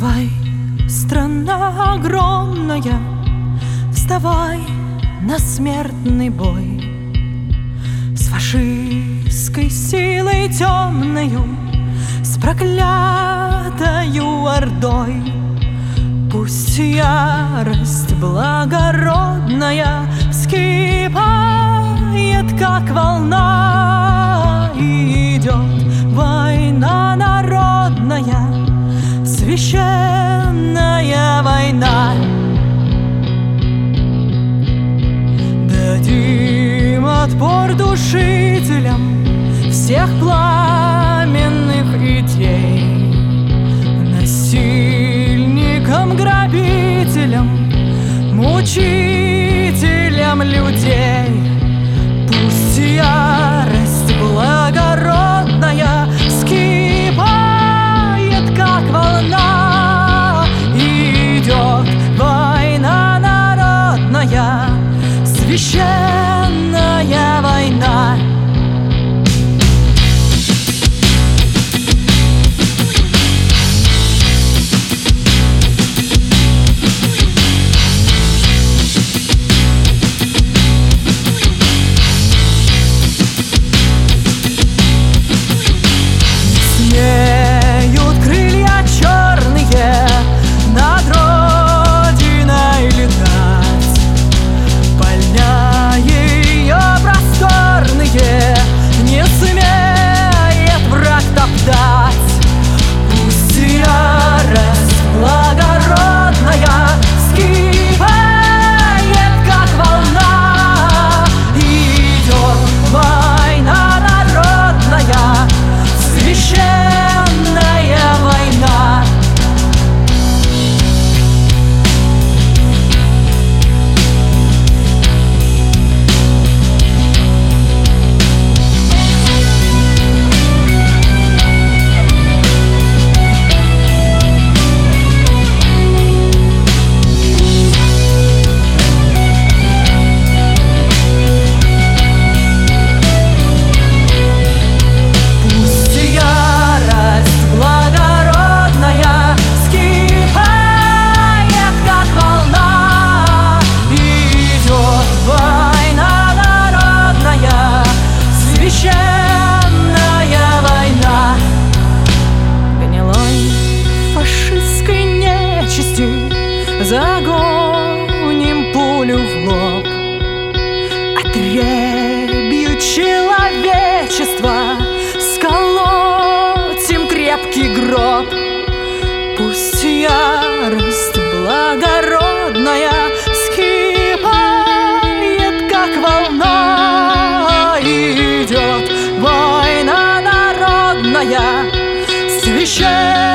Вставай, страна огромная, вставай на смертный бой. С фашистской силой темною, с проклятою ордой. Пусть ярость благородная вскипает, как волна, и идет война народная, священная война. Дадим отпор душителям всех пламенных идей, насильникам, грабителям, мучителям людей. Пусть ярость благородная вскипает, как волна, и идет война народная, священная война. Загоним пулю в лоб, отребью человечества сколотим крепкий гроб. Пусть ярость благородная вскипает, как волна, и идет война народная, священная.